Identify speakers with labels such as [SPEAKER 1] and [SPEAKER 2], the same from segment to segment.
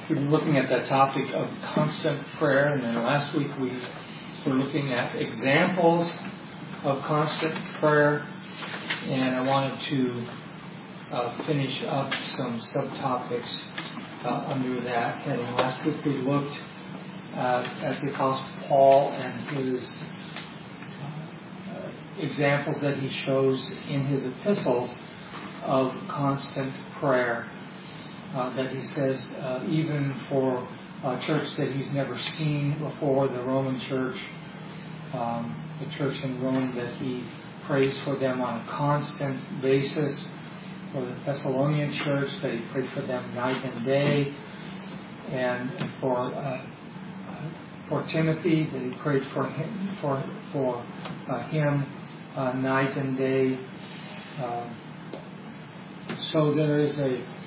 [SPEAKER 1] We've been looking at that topic of constant prayer, and then last week we were looking at examples of constant prayer, and I wanted to finish up some subtopics under that heading. Last week we looked at the Apostle Paul and his examples that he shows in his epistles of constant prayer. That he says even for a church that he's never seen before, the Roman church, the church in Rome, that he prays for them on a constant basis. For the Thessalonian church, that he prayed for them night and day. And for Timothy, that he prayed for him night and day. So there is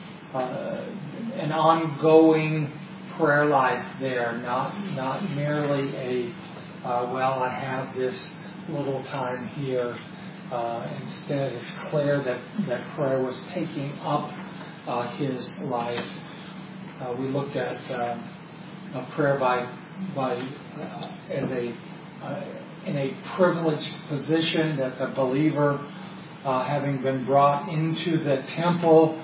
[SPEAKER 1] an ongoing prayer life there, not merely well, I have this little time here. Instead, it's clear that prayer was taking up his life. We looked at prayer as in a privileged position, that the believer, having been brought into the temple,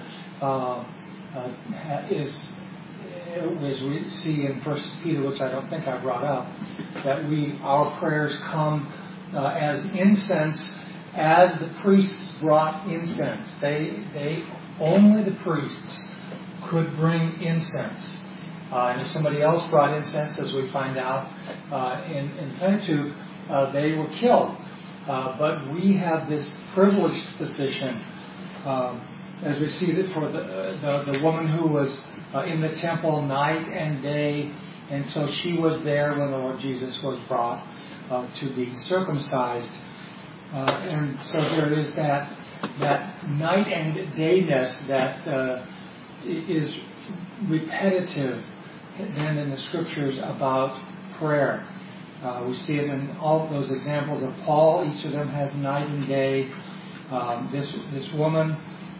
[SPEAKER 1] is, as we see in 1 Peter, which I don't think I brought up, that our prayers come as incense, as the priests brought incense. They only the priests could bring incense. And if somebody else brought incense, as we find out in Pentateuch, they were killed. But we have this privileged position, as we see that for the woman who was in the temple night and day, and so she was there when the Lord Jesus was brought to be circumcised. And so there is that night and dayness that is repetitive then in the Scriptures about prayer. We see it in all those examples of Paul. Each of them has night and day. This woman,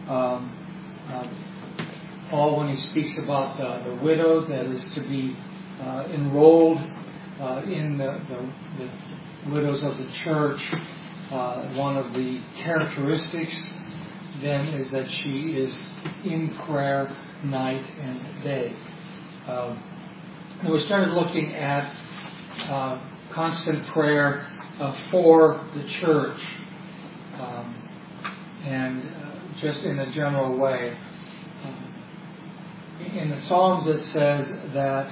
[SPEAKER 1] Paul, when he speaks about the widow that is to be enrolled in the widows of the church, one of the characteristics then is that she is in prayer night and day. And we started looking at constant prayer for the church, and just in a general way. In the Psalms it says that,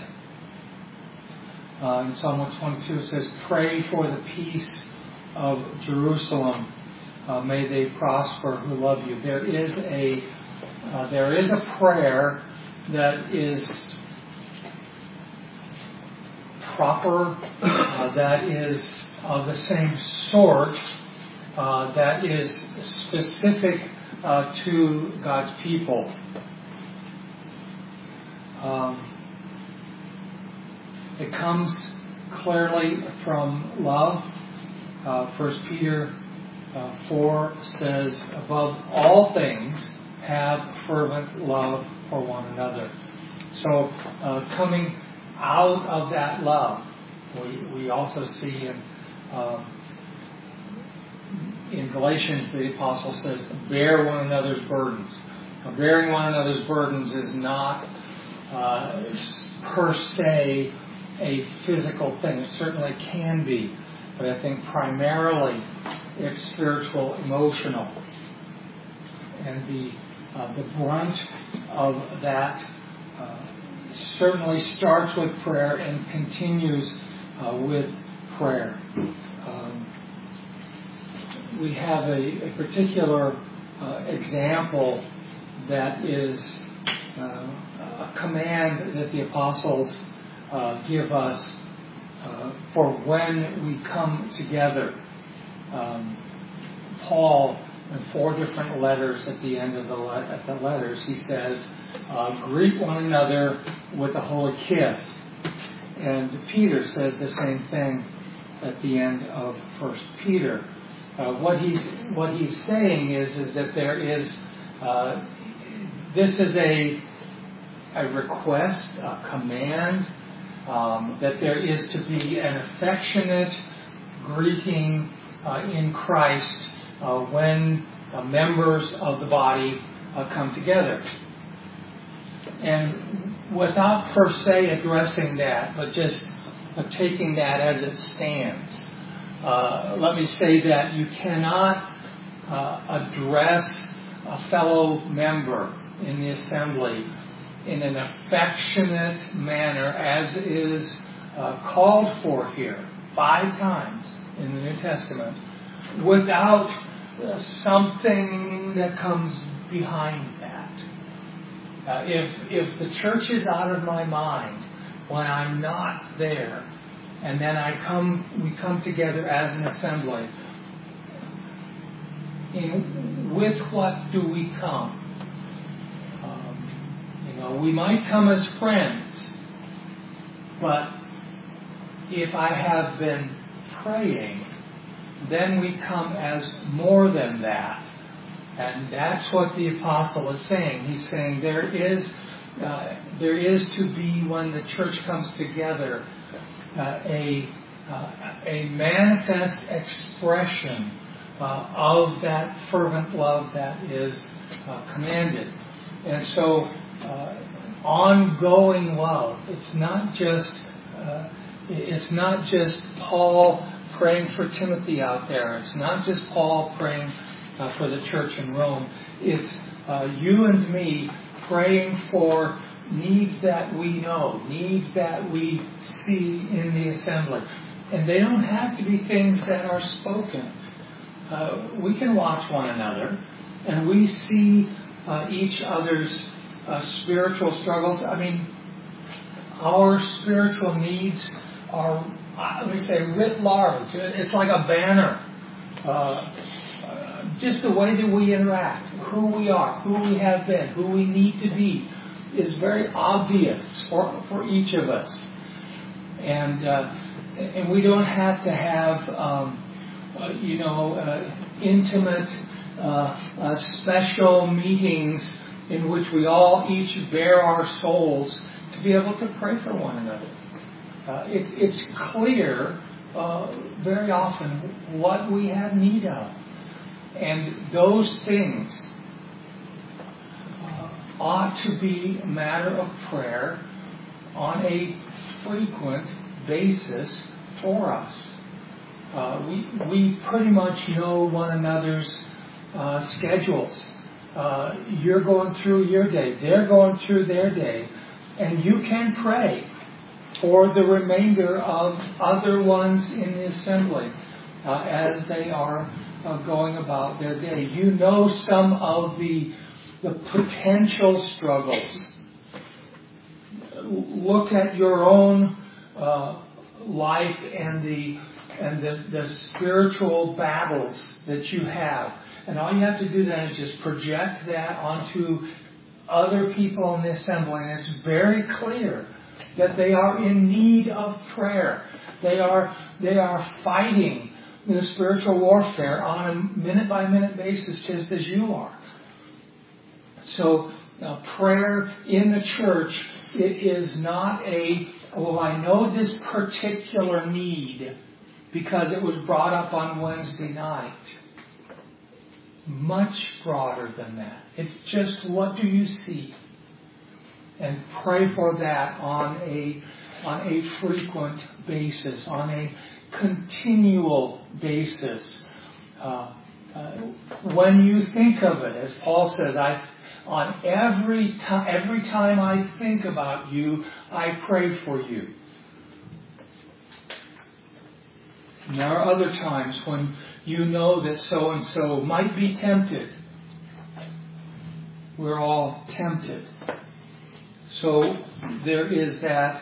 [SPEAKER 1] in Psalm 122 it says, "Pray for the peace of Jerusalem. May they prosper who love you." There is a prayer that is proper, that is of the same sort, that is specific to God's people. It comes clearly from love. 1 Peter 4 says, "Above all things, have fervent love for one another." So, coming out of that love, we also see in Galatians, the apostle says, "Bear one another's burdens." Now, bearing one another's burdens is not per se a physical thing. It certainly can be, but I think primarily it's spiritual, emotional, and the brunt of that certainly starts with prayer and continues with prayer. We have a particular example that is a command that the apostles give us for when we come together. Paul, in 4 different letters at the end of the letters, he says, "Greet one another with a holy kiss." And Peter says the same thing at the end of 1 Peter. What he's saying is that there is this is a request, a command, that there is to be an affectionate greeting in Christ when members of the body come together. And without per se addressing that, but just taking that as it stands, let me say that you cannot address a fellow member in the assembly in an affectionate manner as is called for here 5 times in the New Testament without something that comes behind that. If the church is out of my mind when I'm not there, and then we come together as an assembly, with what do we come? We might come as friends, but if I have been praying, then we come as more than that. And that's what the apostle is saying. He's saying there is to be, when the church comes together, a manifest expression of that fervent love that is commanded. And so ongoing love. It's not just Paul praying for Timothy out there. It's not just Paul praying for the church in Rome. It's you and me praying for needs that we know, needs that we see in the assembly. And they don't have to be things that are spoken. We can watch one another and we see each other's spiritual struggles. I mean, our spiritual needs are, let me say, writ large. It's like a banner. Just the way that we interact, who we are, who we have been, who we need to be, is very obvious for each of us. And we don't have to have, intimate, special meetings in which we all each bare our souls to be able to pray for one another. It's clear very often what we have need of. And those things ought to be a matter of prayer on a frequent basis for us. We pretty much know one another's schedules. You're going through your day, they're going through their day, and you can pray for the remainder of other ones in the assembly as they are going about their day. You know some of the potential struggles. Look at your own life and the spiritual battles that you have. And all you have to do then is just project that onto other people in the assembly. And it's very clear that they are in need of prayer. They are fighting the spiritual warfare on a minute-by-minute basis, just as you are. So prayer in the church, it is not I know this particular need because it was brought up on Wednesday night. Much broader than that. It's just, what do you see? And pray for that on a frequent basis, on a continual basis. When you think of it, as Paul says, every time I think about you, I pray for you. And there are other times when you know that so and so might be tempted. We're all tempted. So there is that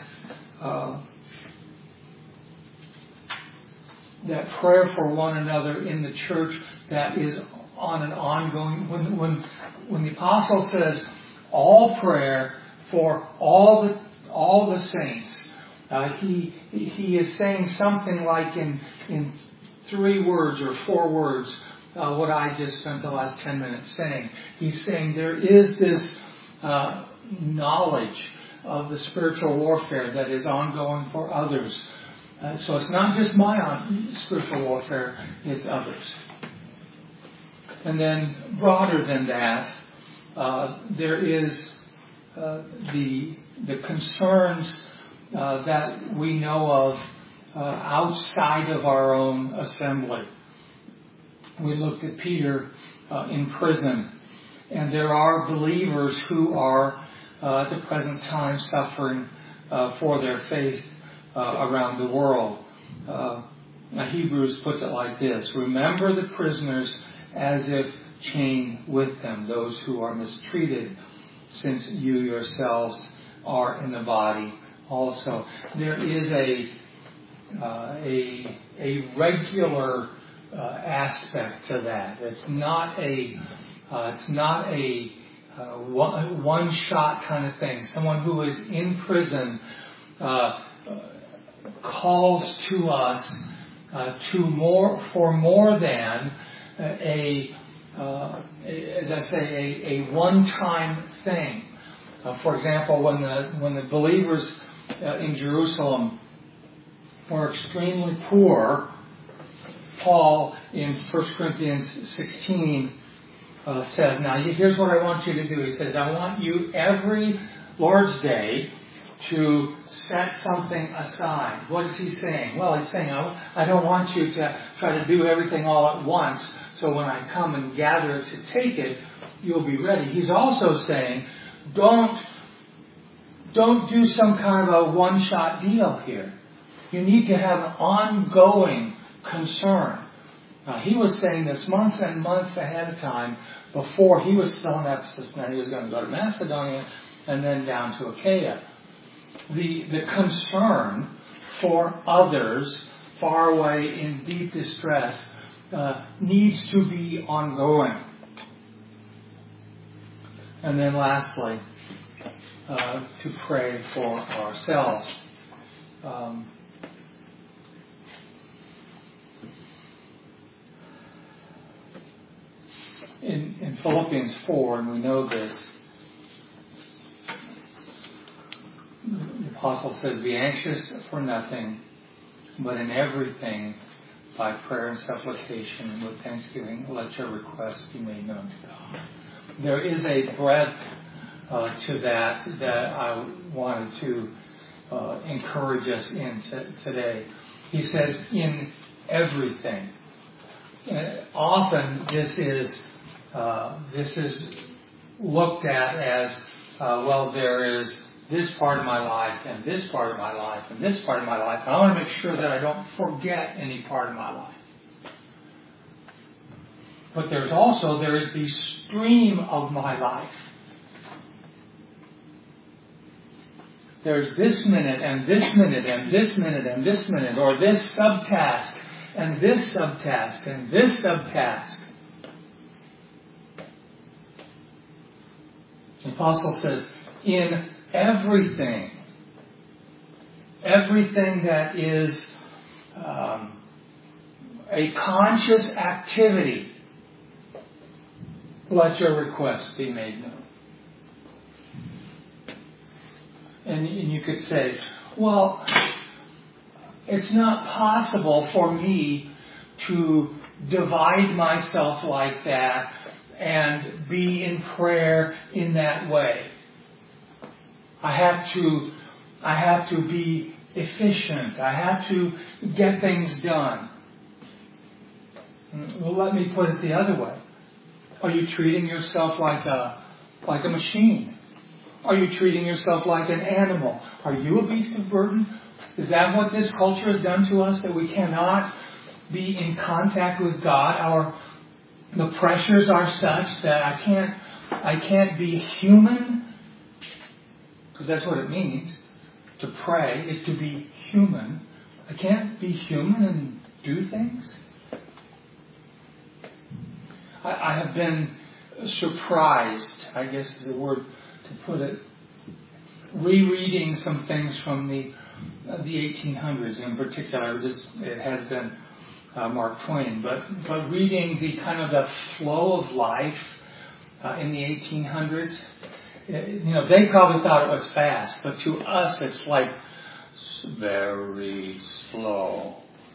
[SPEAKER 1] prayer for one another in the church that is on an ongoing. When the apostle says all prayer for all the saints, he is saying something like in 3 words or 4 words what I just spent the last 10 minutes saying. He's saying there is this knowledge of the spiritual warfare that is ongoing for others. So it's not just my spiritual warfare, it's others. And then broader than that, there is the concerns that we know of outside of our own assembly. We looked at Peter in prison, and there are believers who are at the present time suffering for their faith around the world. Hebrews puts it like this: remember the prisoners as if chained with them, those who are mistreated, since you yourselves are in the body also. There is a regular aspect to that. It's not a one shot kind of thing. Someone who is in prison calls to us for more than as I say, a one-time thing. For example, when the believers in Jerusalem were extremely poor, Paul in 1 Corinthians 16 said, now here's what I want you to do. He says, I want you every Lord's Day to set something aside. What is he saying? Well, he's saying, I don't want you to try to do everything all at once, so when I come and gather to take it, you'll be ready. He's also saying, don't do some kind of a one-shot deal here. You need to have an ongoing concern. Now, he was saying this months and months ahead of time before he was still in Ephesus. Now, he was going to go to Macedonia and then down to Achaia. The concern for others far away in deep distress needs to be ongoing. And then lastly, to pray for ourselves. In Philippians 4, and we know this, the Apostle says, be anxious for nothing, but in everything, by prayer and supplication and with thanksgiving, let your requests be made known to God. There is a breadth to that I wanted to encourage us in today. He says, in everything. Often this is looked at as, well, there is this part of my life and this part of my life and this part of my life. And I want to make sure that I don't forget any part of my life. But there is the stream of my life. There's this minute and this minute and this minute and this minute, or this subtask and this subtask and this subtask. The Apostle says, in everything that is a conscious activity, let your requests be made known. And you could say, well, it's not possible for me to divide myself like that and be in prayer in that way. I have to be efficient. I have to get things done. Well, let me put it the other way. Are you treating yourself like a machine? Are you treating yourself like an animal? Are you a beast of burden? Is that what this culture has done to us? That we cannot be in contact with God? The pressures are such that I can't be human, because that's what it means. To pray is to be human. I can't be human and do things. I have been surprised, I guess is the word to put it, rereading some things from the 1800s in particular. It has been Mark Twain, but reading the kind of the flow of life in the 1800s, they probably thought it was fast, but to us it's like very slow.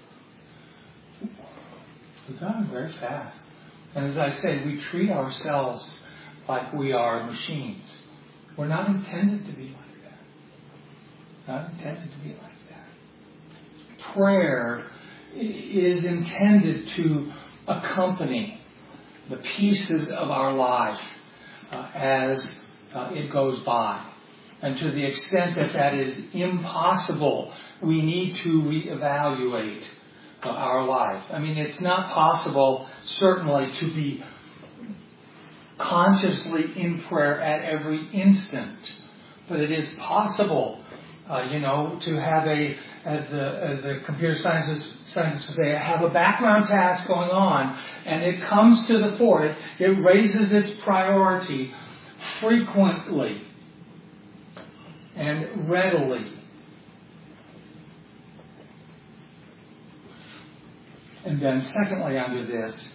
[SPEAKER 1] We've gone very fast. And as I say, we treat ourselves like we are machines. We're not intended to be like that. Not intended to be like that. Prayer is intended to accompany the pieces of our life as it goes by. And to the extent that is impossible, we need to reevaluate our life. I mean, it's not possible, certainly, to be consciously in prayer at every instant. But it is possible, to have as the computer scientists would say, have a background task going on, and it comes to the fore. It raises its priority frequently and readily. And then secondly, under this,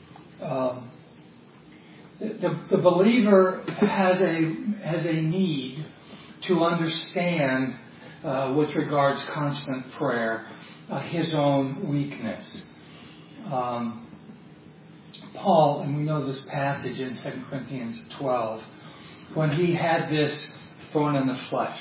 [SPEAKER 1] the believer has a need to understand, with regards to constant prayer, his own weakness. Paul, and we know this passage in 2 Corinthians 12, when he had this thorn in the flesh.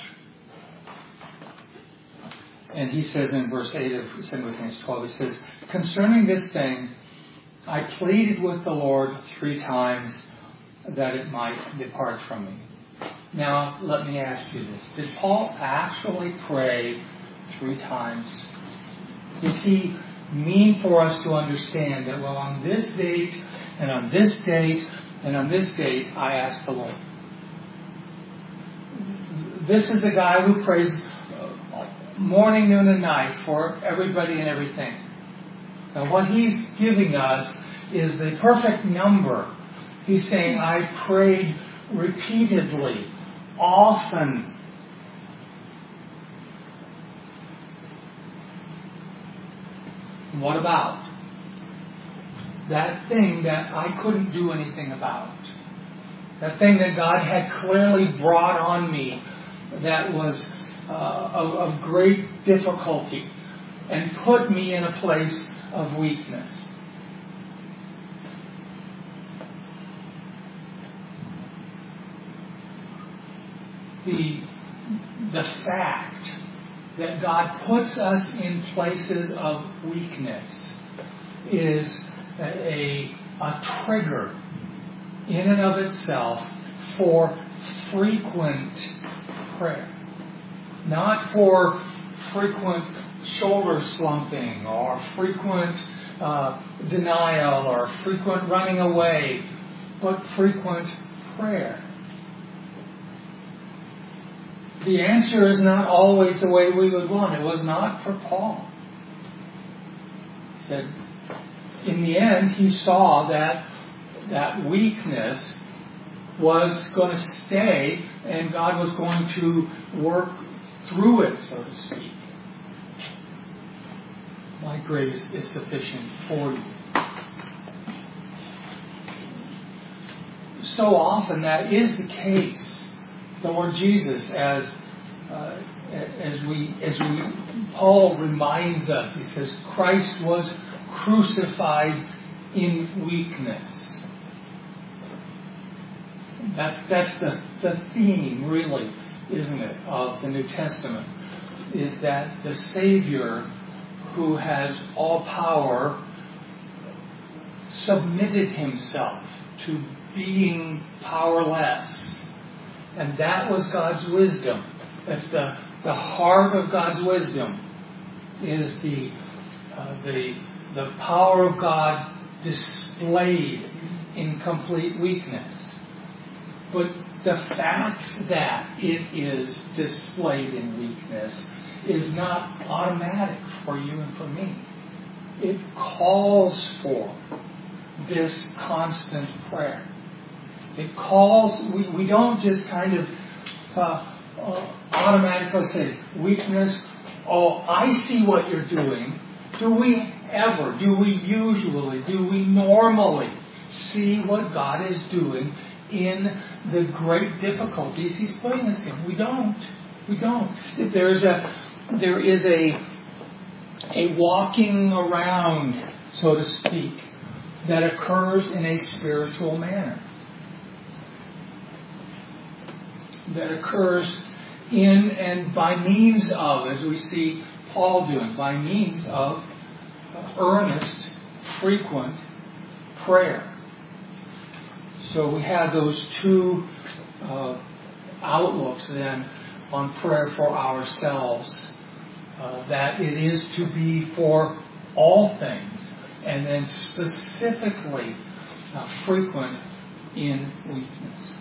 [SPEAKER 1] And he says in verse 8 of 2 Corinthians 12, he says, "Concerning this thing, I pleaded with the Lord 3 times that it might depart from me." Now, let me ask you this. Did Paul actually pray 3 times? Did he mean for us to understand that, well, on this date, and on this date, and on this date, I asked the Lord? This is the guy who prays morning, noon, and night for everybody and everything. Now, what he's giving us is the perfect number. He's saying, I prayed repeatedly, often. What about that thing that I couldn't do anything about? That thing that God had clearly brought on me that was of great difficulty and put me in a place of weakness. The fact that God puts us in places of weakness is a trigger in and of itself for frequent prayer. Not for frequent shoulder slumping or frequent denial or frequent running away, but frequent prayer. The answer is not always the way we would want. It was not for Paul. He said, in the end, he saw that weakness was going to stay and God was going to work through it, so to speak. My grace is sufficient for you. So often that is the case. The Lord Jesus, as Paul reminds us, he says, Christ was crucified in weakness. That's the theme, really, isn't it, of the New Testament, is that the Savior, who has all power, submitted himself to being powerless. And that was God's wisdom. That's the heart of God's wisdom, is the power of God displayed in complete weakness. But the fact that it is displayed in weakness is not automatic for you and for me. It calls for this constant prayer. It calls, we don't just kind of automatically say, weakness, oh, I see what you're doing. Do we usually, do we normally see what God is doing in the great difficulties He's putting us in. We don't. There is a walking around, so to speak, that occurs in a spiritual manner. That occurs in and by means of, as we see Paul doing, by means of earnest, frequent prayer. So we have those two outlooks then on prayer for ourselves. That it is to be for all things, and then specifically frequent in weakness.